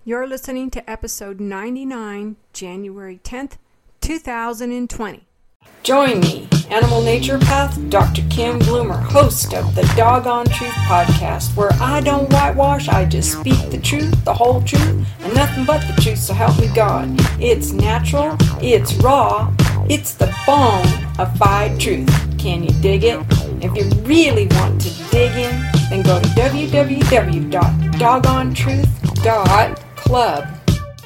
You're listening to episode 99, January 10th, 2020. Join me, Animal Naturopath Dr. Kim Bloomer, host of the Doggone Truth podcast, where I don't whitewash, I just speak the truth, the whole truth, and nothing but the truth, so help me God. It's natural, it's raw, it's the bona-fide truth. Can you dig it? If you really want to dig in, then go to www.doggonetruth.club.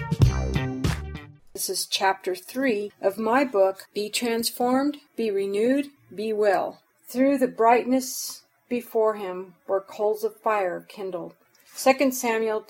This is chapter 3 of my book, Be Transformed, Be Renewed, Be Well. Through the brightness before him were coals of fire kindled. 2 Samuel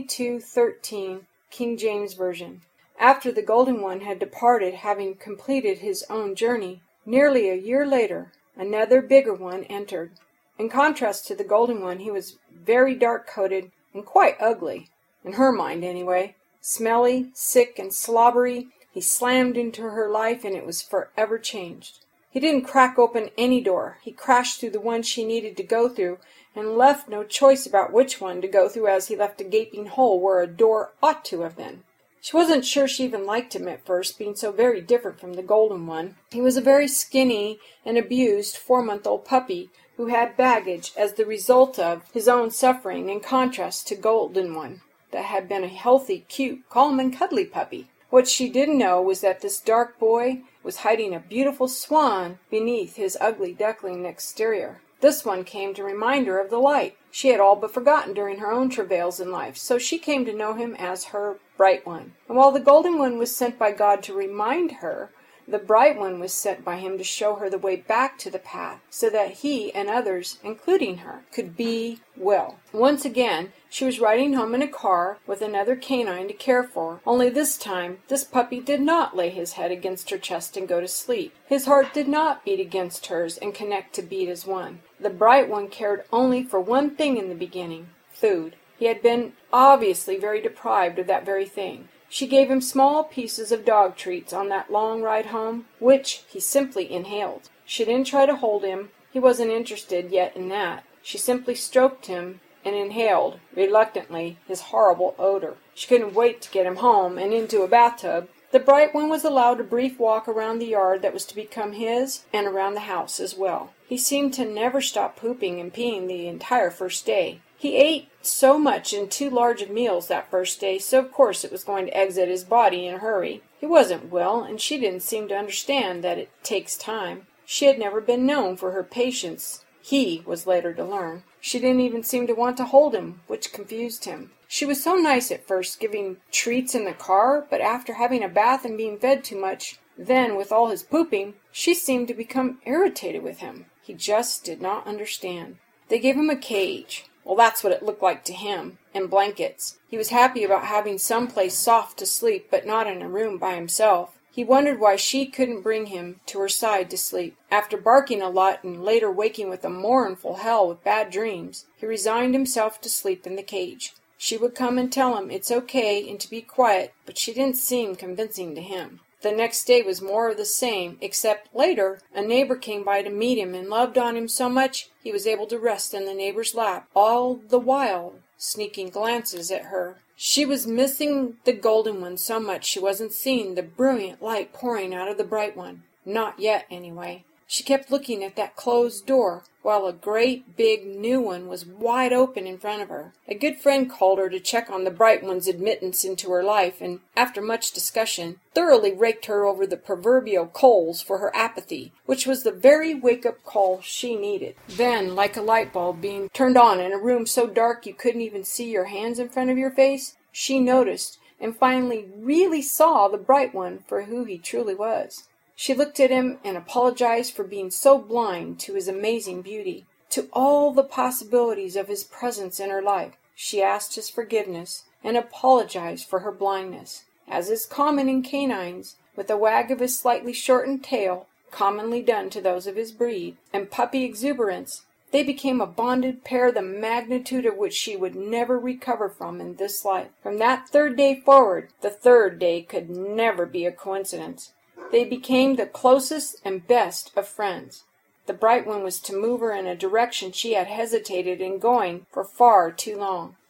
22:13, King James Version. After the Golden One had departed, having completed his own journey, nearly a year later, another bigger one entered. In contrast to the Golden One, he was very dark-coated and quite ugly, in her mind anyway. Smelly, sick, and slobbery, he slammed into her life, and it was forever changed. He didn't crack open any door. He crashed through the one she needed to go through, and left no choice about which one to go through, as he left a gaping hole where a door ought to have been. She wasn't sure she even liked him at first, being so very different from the Golden One. He was a very skinny and abused 4-month-old puppy who had baggage as the result of his own suffering, in contrast to Golden One, that had been a healthy, cute, calm, and cuddly puppy. What she didn't know was that this dark boy was hiding a beautiful swan beneath his ugly duckling exterior. This one came to remind her of the light she had all but forgotten during her own travails in life, so she came to know him as her Bright One. And while the Golden One was sent by God to remind her, the Bright One was sent by him to show her the way back to the path, so that he and others, including her, could be well. Once again, she was riding home in a car with another canine to care for, only this time this puppy did not lay his head against her chest and go to sleep. His heart did not beat against hers and connect to beat as one. The Bright One cared only for one thing in the beginning: food. He had been obviously very deprived of that very thing. She gave him small pieces of dog treats on that long ride home, which he simply inhaled. She didn't try to hold him. He wasn't interested yet in that. She simply stroked him and inhaled, reluctantly, his horrible odor. She couldn't wait to get him home and into a bathtub. The Bright One was allowed a brief walk around the yard that was to become his, and around the house as well. He seemed to never stop pooping and peeing the entire first day. He ate so much in 2 large meals that first day, so of course it was going to exit his body in a hurry. He wasn't well, and she didn't seem to understand that it takes time. She had never been known for her patience. He was later to learn. She didn't even seem to want to hold him, which confused him. She was so nice at first, giving treats in the car, but after having a bath and being fed too much, then with all his pooping, she seemed to become irritated with him. He just did not understand. They gave him a cage. Well, that's what it looked like to him, and blankets. He was happy about having some place soft to sleep, but not in a room by himself. He wondered why she couldn't bring him to her side to sleep. After barking a lot and later waking with a mournful hell with bad dreams, he resigned himself to sleep in the cage. She would come and tell him it's okay and to be quiet, but she didn't seem convincing to him. The next day was more of the same, except later a neighbor came by to meet him and loved on him so much he was able to rest in the neighbor's lap, all the while sneaking glances at her. She was missing the Golden One so much she wasn't seeing the brilliant light pouring out of the Bright One. Not yet, anyway. She kept looking at that closed door, while a great big new one was wide open in front of her. A good friend called her to check on the Bright One's admittance into her life, and after much discussion, thoroughly raked her over the proverbial coals for her apathy, which was the very wake-up call she needed. Then, like a light bulb being turned on in a room so dark you couldn't even see your hands in front of your face, she noticed, and finally really saw the Bright One for who he truly was. She looked at him and apologized for being so blind to his amazing beauty, to all the possibilities of his presence in her life. She asked his forgiveness and apologized for her blindness. As is common in canines, with a wag of his slightly shortened tail, commonly done to those of his breed, and puppy exuberance, they became a bonded pair the magnitude of which she would never recover from in this life. From that 3rd day forward, the 3rd day could never be a coincidence. They became the closest and best of friends. The Bright One was to move her in a direction she had hesitated in going for far too long.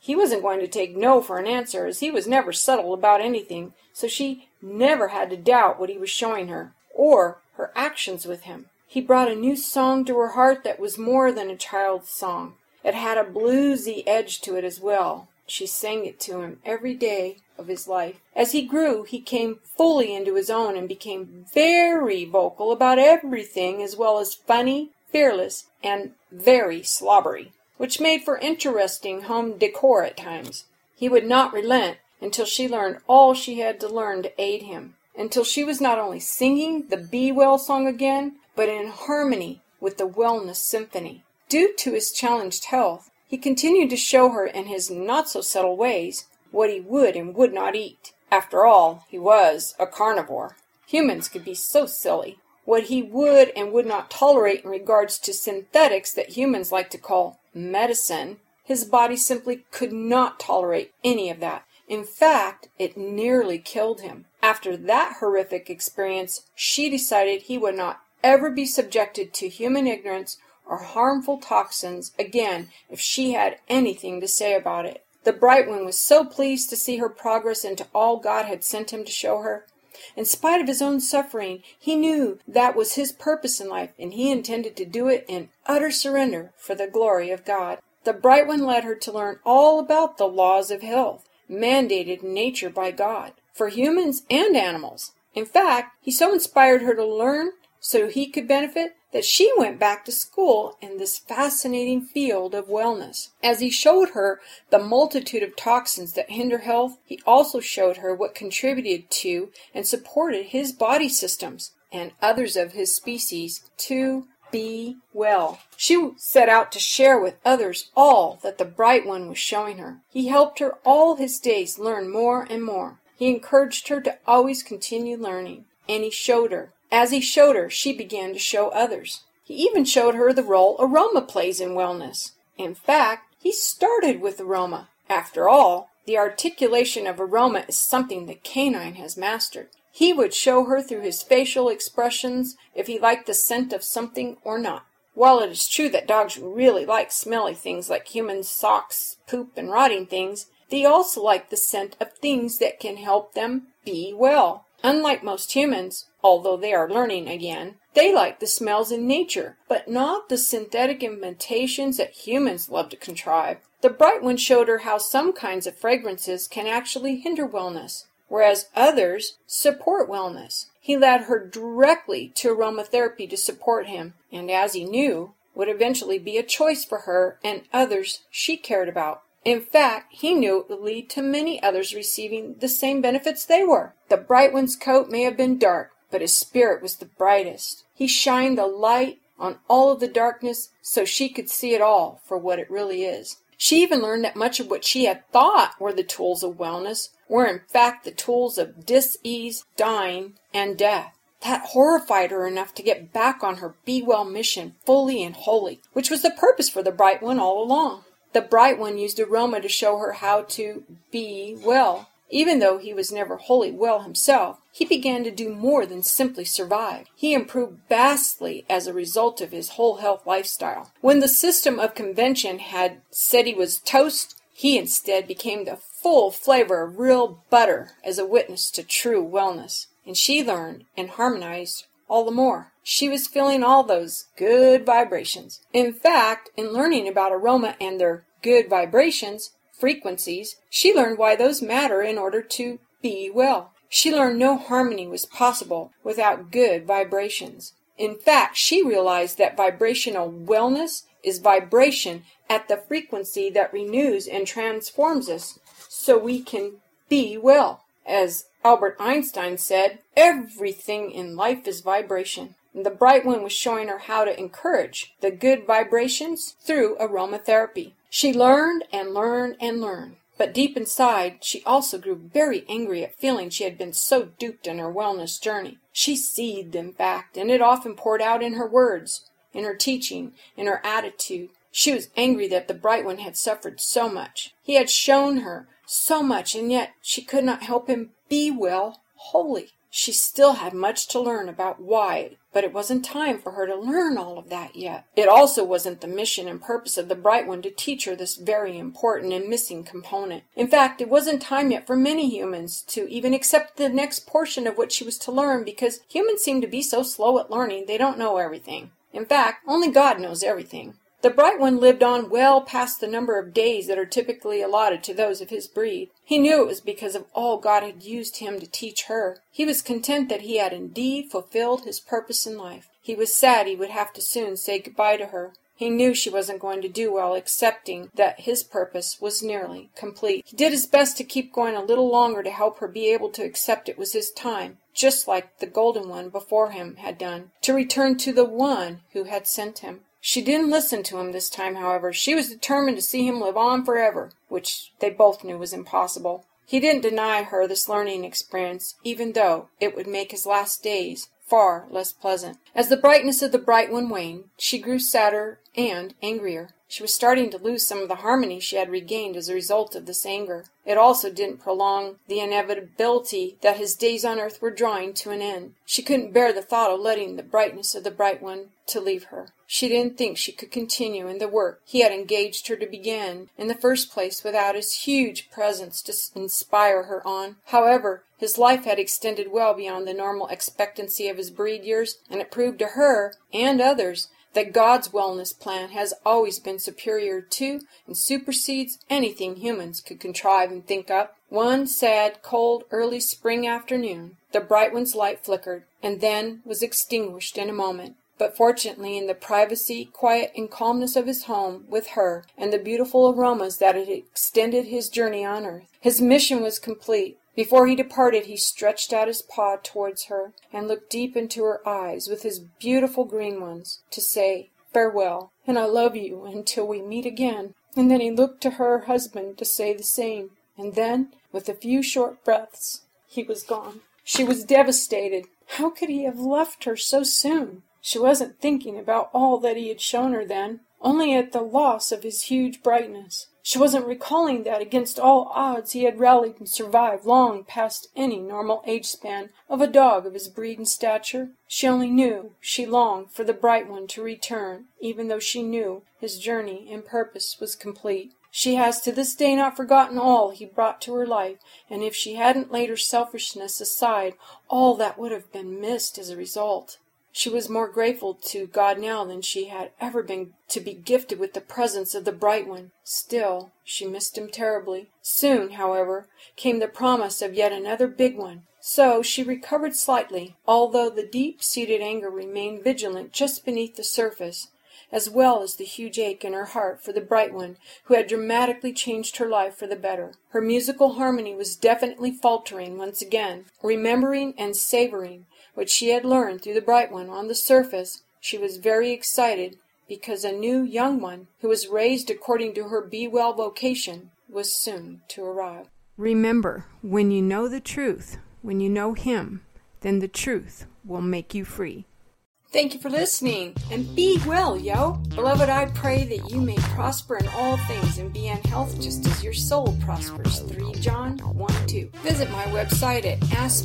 He wasn't going to take no for an answer, as he was never subtle about anything, so she never had to doubt what he was showing her, or her actions with him. He brought a new song to her heart that was more than a child's song. It had a bluesy edge to it as well. She sang it to him every day of his life. As he grew, he came fully into his own and became very vocal about everything, as well as funny, fearless, and very slobbery, which made for interesting home decor at times. He would not relent until she learned all she had to learn to aid him, until she was not only singing the Be Well song again, but in harmony with the Wellness Symphony. Due to his challenged health, he continued to show her in his not-so-subtle ways what he would and would not eat. After all, he was a carnivore. Humans could be so silly. What he would and would not tolerate in regards to synthetics that humans like to call medicine, his body simply could not tolerate any of that. In fact, it nearly killed him. After that horrific experience, she decided he would not ever be subjected to human ignorance or harmful toxins again if she had anything to say about it. The Bright One was so pleased to see her progress into all God had sent him to show her. In spite of his own suffering, he knew that was his purpose in life, and he intended to do it in utter surrender for the glory of God. The Bright One led her to learn all about the laws of health, mandated in nature by God, for humans and animals. In fact, he so inspired her to learn so he could benefit that she went back to school in this fascinating field of wellness. As he showed her the multitude of toxins that hinder health, he also showed her what contributed to and supported his body systems and others of his species to be well. She set out to share with others all that the Bright One was showing her. He helped her all his days learn more and more. He encouraged her to always continue learning, and he showed her. As he showed her, she began to show others. He even showed her the role aroma plays in wellness. In fact, he started with aroma. After all, the articulation of aroma is something the canine has mastered. He would show her through his facial expressions if he liked the scent of something or not. While it is true that dogs really like smelly things like humans' socks, poop, and rotting things, they also like the scent of things that can help them be well. Unlike most humans, although they are learning again, they like the smells in nature, but not the synthetic imitations that humans love to contrive. The Bright One showed her how some kinds of fragrances can actually hinder wellness, whereas others support wellness. He led her directly to aromatherapy to support him, and as he knew, would eventually be a choice for her and others she cared about. In fact, he knew it would lead to many others receiving the same benefits they were. The Bright One's coat may have been dark, but his spirit was the brightest. He shined the light on all of the darkness so she could see it all for what it really is. She even learned that much of what she had thought were the tools of wellness were in fact the tools of dis-ease, dying, and death. That horrified her enough to get back on her Be Well mission fully and wholly, which was the purpose for the Bright One all along. The Bright One used aroma to show her how to be well. Even though he was never wholly well himself, he began to do more than simply survive. He improved vastly as a result of his whole health lifestyle. When the system of convention had said he was toast, he instead became the full flavor of real butter as a witness to true wellness. And she learned and harmonized all the more. She was feeling all those good vibrations. In fact, in learning about aroma and their good vibrations, frequencies, she learned why those matter in order to be well. She learned no harmony was possible without good vibrations. In fact, she realized that vibrational wellness is vibration at the frequency that renews and transforms us so we can be well. As Albert Einstein said, everything in life is vibration. And the Bright One was showing her how to encourage the good vibrations through aromatherapy. She learned and learned and learned. But deep inside, she also grew very angry at feeling she had been so duped in her wellness journey. She seethed, in fact, and it often poured out in her words, in her teaching, in her attitude. She was angry that the Bright One had suffered so much. He had shown her so much, and yet she could not help him be well wholly. She still had much to learn about why, but it wasn't time for her to learn all of that yet. It also wasn't the mission and purpose of the Bright One to teach her this very important and missing component. In fact, it wasn't time yet for many humans to even accept the next portion of what she was to learn, because humans seem to be so slow at learning they don't know everything. In fact, only God knows everything. The Bright One lived on well past the number of days that are typically allotted to those of his breed. He knew it was because of all God had used him to teach her. He was content that he had indeed fulfilled his purpose in life. He was sad he would have to soon say goodbye to her. He knew she wasn't going to do well, accepting that his purpose was nearly complete. He did his best to keep going a little longer to help her be able to accept it was his time, just like the Golden One before him had done, to return to the One who had sent him. She didn't listen to him this time, however. She was determined to see him live on forever, which they both knew was impossible. He didn't deny her this learning experience, even though it would make his last days far less pleasant. As the brightness of the Bright One waned, she grew sadder and angrier. She was starting to lose some of the harmony she had regained as a result of this anger. It also didn't prolong the inevitability that his days on earth were drawing to an end. She couldn't bear the thought of letting the brightness of the Bright One to leave her. She didn't think she could continue in the work he had engaged her to begin in the first place without his huge presence to inspire her on. However, his life had extended well beyond the normal expectancy of his breed years, and it proved to her and others that God's wellness plan has always been superior to and supersedes anything humans could contrive and think up. One sad, cold, early spring afternoon, the Bright One's light flickered, and then was extinguished in a moment. But fortunately, in the privacy, quiet, and calmness of his home with her, and the beautiful aromas that had extended his journey on earth, his mission was complete. Before he departed, he stretched out his paw towards her, and looked deep into her eyes with his beautiful green ones, to say, "Farewell, and I love you until we meet again." And then he looked to her husband to say the same, and then, with a few short breaths, he was gone. She was devastated. How could he have left her so soon? She wasn't thinking about all that he had shown her then, only at the loss of his huge brightness. She wasn't recalling that against all odds he had rallied and survived long past any normal age span of a dog of his breed and stature. She only knew she longed for the Bright One to return, even though she knew his journey and purpose was complete. She has to this day not forgotten all he brought to her life, and if she hadn't laid her selfishness aside, all that would have been missed as a result. She was more grateful to God now than she had ever been to be gifted with the presence of the Bright One. Still, she missed him terribly. Soon, however, came the promise of yet another big one. So she recovered slightly, although the deep-seated anger remained vigilant just beneath the surface, as well as the huge ache in her heart for the Bright One who had dramatically changed her life for the better. Her musical harmony was definitely faltering once again. Remembering and savoring what she had learned through the Bright One on the surface, she was very excited because a new young one, who was raised according to her Be Well vocation, was soon to arrive. Remember, when you know the truth, when you know Him, then the truth will make you free. Thank you for listening, and be well, yo! Beloved, I pray that you may prosper in all things and be in health just as your soul prospers. 3 John 1:2. Visit my website at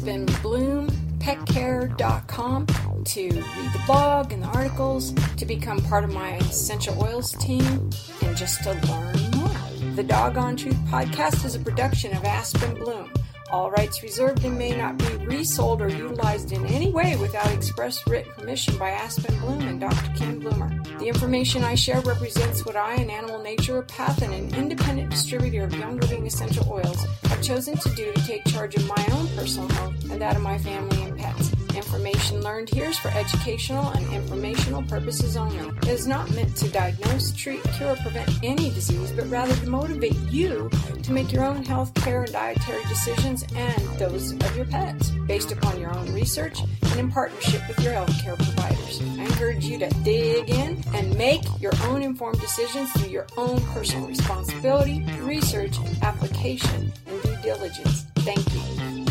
aspenbloompetcare.com to read the blog and the articles, to become part of my essential oils team, and just to learn more. The Doggone Truth Podcast is a production of Aspen Bloom. All rights reserved and may not be resold or utilized in any way without express written permission by Aspen Bloom and Dr. Ken Bloomer. The information I share represents what I, an animal naturopath and an independent distributor of Young Living essential oils, have chosen to do to take charge of my own personal health and that of my family and pets. Information learned here is for educational and informational purposes only. It is not meant to diagnose, treat, cure, or prevent any disease, but rather to motivate you to make your own health care and dietary decisions and those of your pets, based upon your own research and in partnership with your health care providers. I encourage you to dig in and make your own informed decisions through your own personal responsibility, research, application, and due diligence. Thank you.